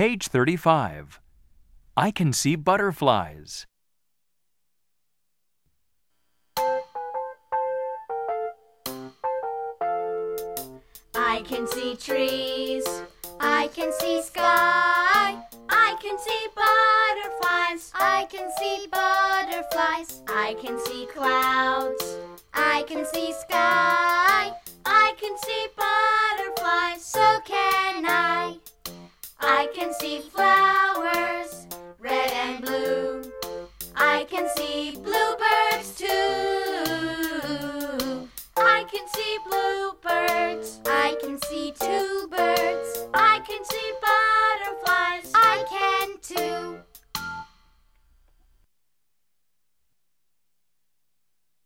Page 35. I can see butterflies. I can see trees. I can see sky. I can see butterflies. I can see butterflies. I can see clouds. I can see sky. I can see butterflies. So can I. I can see flowers, red and blue. I can see bluebirds.